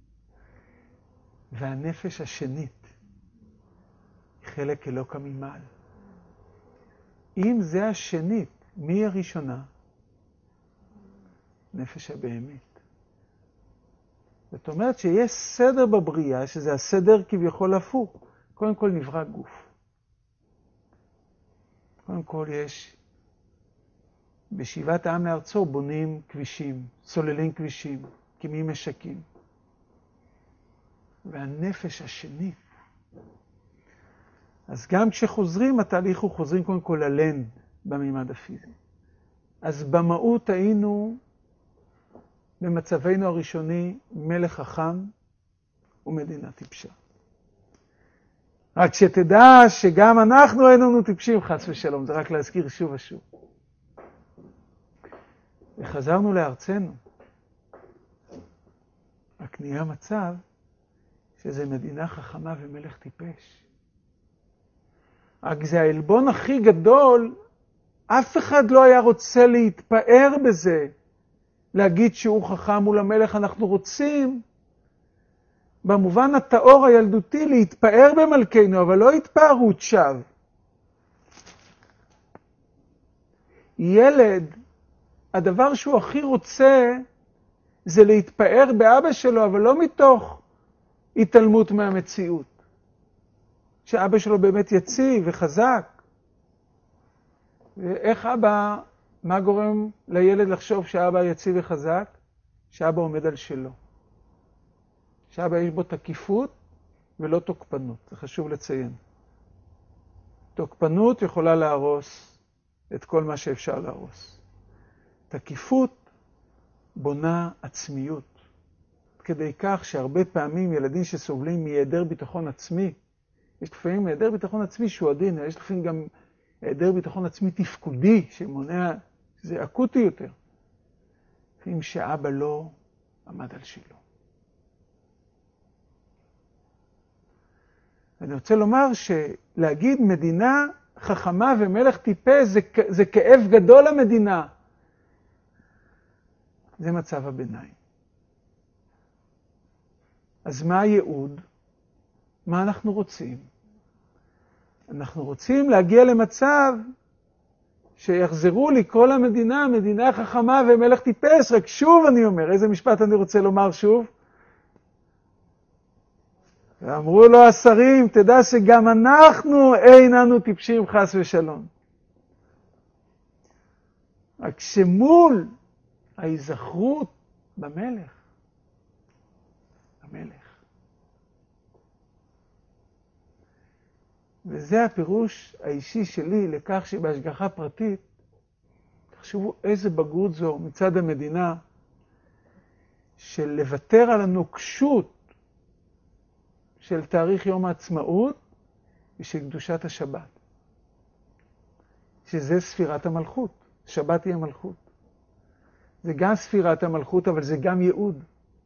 והנפש השנית היא חלק אלוקא ממעל. אם זה השנית, מי הראשונה? נפש הבהמית. זאת אומרת שיש סדר בבריאה, שזה הסדר כביכול הפוך. קודם כל נברא גוף. קודם כל יש, בשיבת העם לארצו בונים כבישים, סוללים כבישים, מקימים משקים. והנפש השנית. אז גם כשחוזרים, התהליך הוא חוזרים קודם כל ללן בממד הפיזי. אז במהות היינו, במצבנו הראשוני, מלך חכם ומדינה טיפשה. רק שתדע שגם אנחנו היינו טיפשים, חס ושלום, זה רק להזכיר שוב ושוב. וחזרנו לארצנו. רק נהיה מצב שזה מדינה חכמה ומלך טיפש. רק זה העלבון הכי גדול, אף אחד לא היה רוצה להתפאר בזה, להגיד שהוא חכם מול המלך. אנחנו רוצים, במובן התאור הילדותי, להתפאר במלכנו, אבל לא התפארות שווא. ילד, הדבר שהוא הכי רוצה, זה להתפאר באבא שלו, אבל לא מתוך התעלמות מהמציאות. שאבא שלו באמת יציב וחזק. ואיך אבא, מה גורם לילד לחשוב שאבא יציב וחזק? שאבא עומד על שלו. שאבא יש בו תקיפות ולא תוקפנות. זה חשוב לציין. תוקפנות יכולה להרוס את כל מה שאפשר להרוס. תקיפות בונה עצמיות. כדי כך שהרבה פעמים ילדים שסובלים מהיעדר ביטחון עצמי, יש לפעמים היעדר ביטחון עצמי שהוא עדין, יש לפעמים גם היעדר ביטחון עצמי תפקודי, שמונע, זה אקוטי יותר. לפעמים שאבא לא עמד על שלו. אני רוצה לומר שלהגיד מדינה חכמה ומלך טיפש, זה, זה כאב גדול למדינה. זה מצב הביניים. אז מה הייעוד? מה אנחנו רוצים? אנחנו רוצים להגיע למצב שיחזרו לקרוא למדינה, מדינה חכמה ומלך טיפש. רק שוב אני אומר, איזה משפט אני רוצה לומר שוב? ואמרו לו השרים, תדע שגם אנחנו איננו טיפשים חס ושלום. רק שמול ההיזכרות במלך, המלך. וזה הפירוש האישי שלי לכך שבהשגחה פרטית, תחשבו איזה בגרות זו מצד המדינה, של לוותר על הנוקשות של תאריך יום העצמאות ושל קדושת השבת. שזה ספירת המלכות. שבת היא המלכות. זה גם ספירת המלכות, אבל זה גם ייעוד.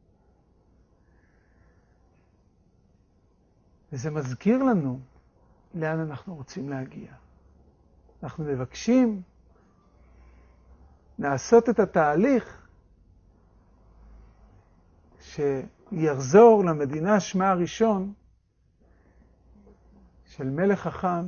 וזה מזכיר לנו לאן אנחנו רוצים להגיע. אנחנו מבקשים לעשות את התהליך שיחזור למדינה שמה הראשון של מלך חכם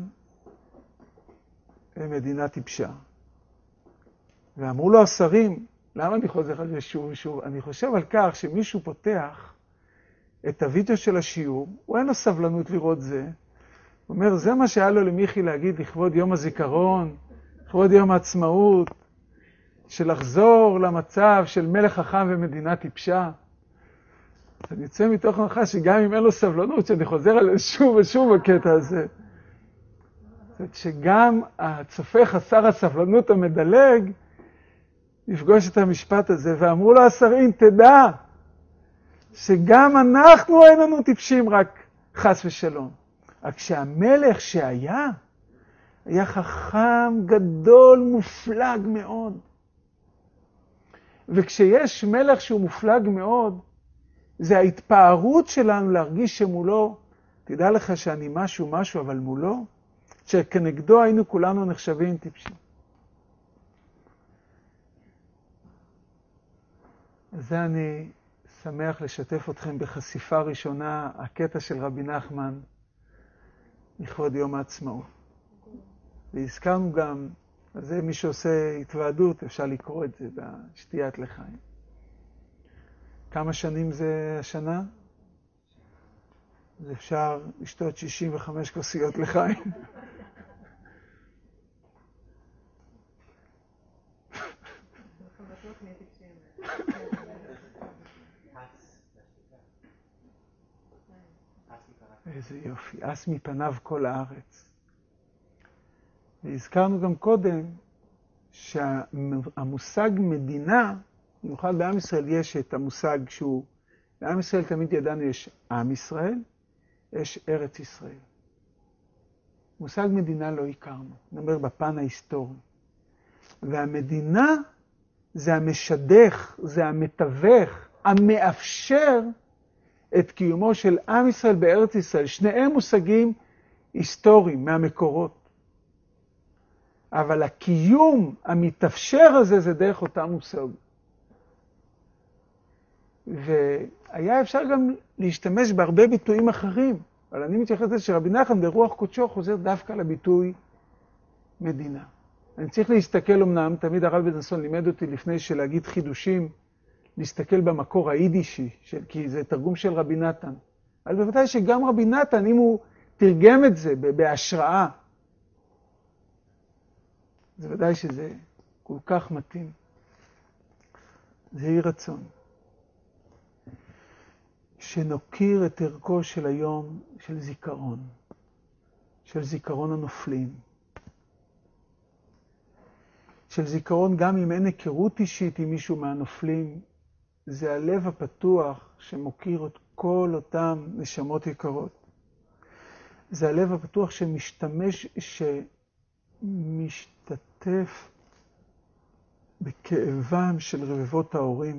ומדינה טיפשה. ואמרו לו השרים, למה אני חוזר על זה שוב ושוב? אני חושב על כך שמישהו פותח את הוידאו של השיעור, הוא אין לו סבלנות לראות זה, הוא אומר, זה מה שהיה לו למיכי להגיד לכבוד יום הזיכרון לכבוד יום העצמאות, של לחזור למצב של מלך חכם ומדינה טיפשה. אני יוצא מתוך הנחה שגם אם אין לו סבלנות, שאני חוזר עליו שוב ושוב בקטע הזה. זאת אומרת שגם הצופה חסר הסבלנות המדלג, יפגוש את המשפט הזה, ואמרו לו השרים, תדע, שגם אנחנו אין לנו טיפשים רק חס ושלום. רק שהמלך שהיה, היה חכם גדול מופלג מאוד. וכשיש מלך שהוא מופלג מאוד, זה ההתפארות שלנו להרגיש שמולו, תדע לך שאני משהו משהו, אבל מולו, שכנגדו היינו כולנו נחשבים טיפשים. אז זה אני שמח לשתף אתכם בחשיפה ראשונה, הקטע של רבי נחמן, לכבוד יום העצמאות. והזכרנו גם, אז זה מי שעושה התוועדות, אפשר לקרוא את זה בשתיית לחיים. כמה שנים זה השנה? אז אפשר לשתות שישים וחמש כוסיות לחיים. איזה יופי, אס מפניו כל הארץ. והזכרנו גם קודם שהמושג מדינה, במיוחד בעם ישראל יש את המושג שהוא, בעם ישראל תמיד ידענו יש עם ישראל, יש ארץ ישראל. מושג מדינה לא הכרנו, נאמר בפן ההיסטורי. והמדינה זה המשדך, זה המתווך, המאפשר את קיומו של עם ישראל בארץ ישראל. שניהם מושגים היסטוריים מהמקורות. אבל הקיום המתאפשר הזה זה דרך אותם מושג. והיה אפשר גם להשתמש בהרבה ביטויים אחרים, אבל אני מתייחס לזה שרבי נחמן ברוח קודשו חוזר דווקא לביטוי מדינה. אני צריך להסתכל אמנם, תמיד הרב בן-נסון לימד אותי לפני שלהגיד חידושים, להסתכל במקור היידישי, של, כי זה תרגום של רבי נתן. אבל בוודאי שגם רבי נתן, אם הוא תרגם את זה בהשראה, זה ודאי שזה כל כך מתאים. זה יהי רצון. שנוקיר את ערכו של היום של זיכרון, של זיכרון הנופלים. של זיכרון גם אם אין היכרות אישית עם מישהו מהנופלים, זה הלב הפתוח שמוקיר את כל אותם נשמות יקרות. זה הלב הפתוח שמשתמש, שמשתתף בכאבם של רבבות ההורים.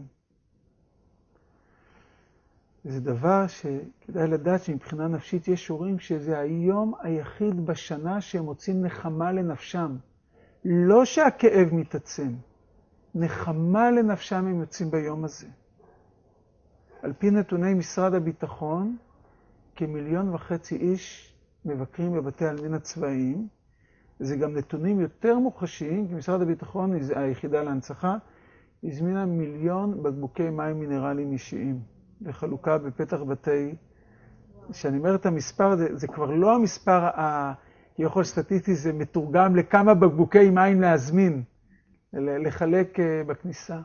זה דבר שכדאי לדעת שמבחינה נפשית יש הורים שזה היום היחיד בשנה שהם מוצאים נחמה לנפשם. לא שהכאב מתעצם, נחמה לנפשם הם יוצאים ביום הזה. על פי נתוני משרד הביטחון, כמיליון וחצי איש מבקרים בבתי העלמין הצבאיים. זה גם נתונים יותר מוחשיים, כי משרד הביטחון, היחידה להנצחה, הזמינה מיליון בקבוקי מים מינרליים אישיים, לחלוקה בפתח בתי, שאני אומר את המספר, זה, זה כבר לא המספר ה... יכול סטטיסטי, זה מתורגם לכמה בקבוקי מים להזמין, לחלק בכניסה.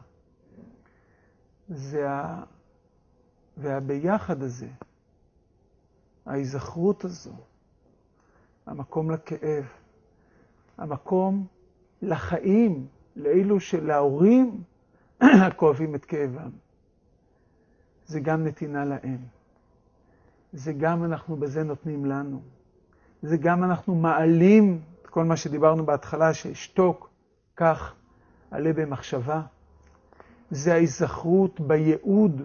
זה ה... והביחד הזה, ההיזכרות הזו, המקום לכאב, המקום לחיים, לאלו שלהורים כואבים את כאבם. זה גם נתינה להם. זה גם אנחנו בזה נותנים לנו. זה גם אנחנו מעלים את כל מה שדיברנו בהתחלה, ששתוק, כך, עלה במחשבה. זה ההיזכרות בייעוד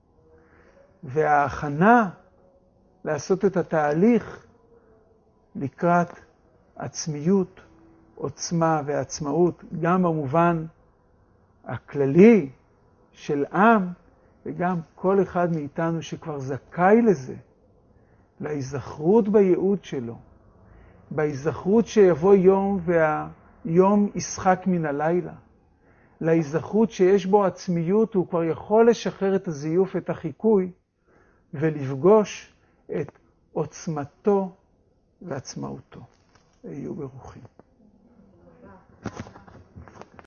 וההכנה לעשות את התהליך לקראת עצמיות, עוצמה ועצמאות, גם במובן הכללי של עם, וגם כל אחד מאיתנו שכבר זכאי לזה, להיזכרות בייעוד שלו, בהיזכרות שיבוא יום והיום ישחק מן הלילה, להיזכרות שיש בו עצמיות, הוא כבר יכול לשחרר את הזיוף, את החיקוי, ולפגוש את עוצמתו ועצמאותו. היו ברוכים. לכם.